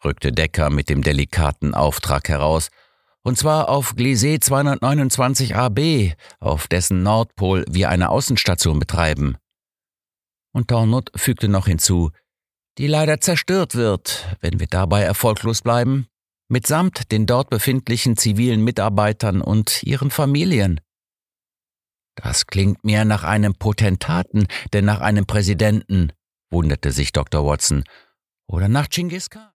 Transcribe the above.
rückte Decker mit dem delikaten Auftrag heraus, und zwar auf Gliese 229 AB, auf dessen Nordpol wir eine Außenstation betreiben. Und Tornot fügte noch hinzu, die leider zerstört wird, wenn wir dabei erfolglos bleiben, mitsamt den dort befindlichen zivilen Mitarbeitern und ihren Familien. Das klingt mehr nach einem Potentaten, denn nach einem Präsidenten, wunderte sich Dr. Watson, oder nach Genghis Khan.